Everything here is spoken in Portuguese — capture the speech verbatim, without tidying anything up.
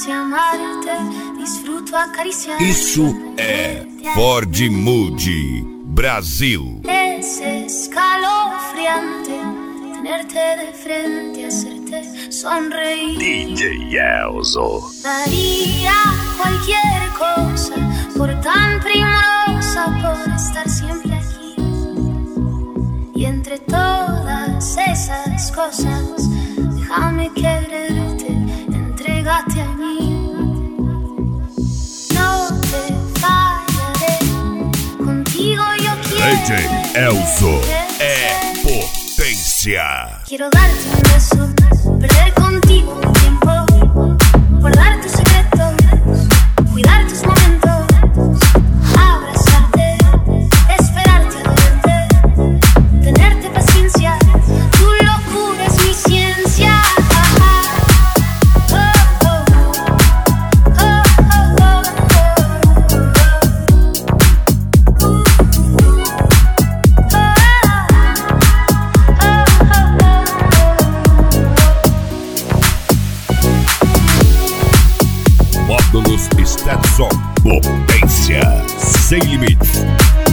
sé amarte, disfruto acariciar. Isso é Ford Mood Brasil. Es escalofriante tenerte de frente, hacerte sonreír. D J Elzo. Daría cualquier cosa por tan primorosa, por estar siempre aquí. Y entre todas esas cosas, déjame quererte, entrégate a mí. No te fallaré, contigo yo quiero. D J Elzo é potência. Quiero darte un beso, perder contigo un tiempo, guardar tus secretos, cuidar tus momentos, abrazarte, esperarte a verte, tenerte paciencia, tu locura es mi ciencia. Módulos Stetson, potência sem limites.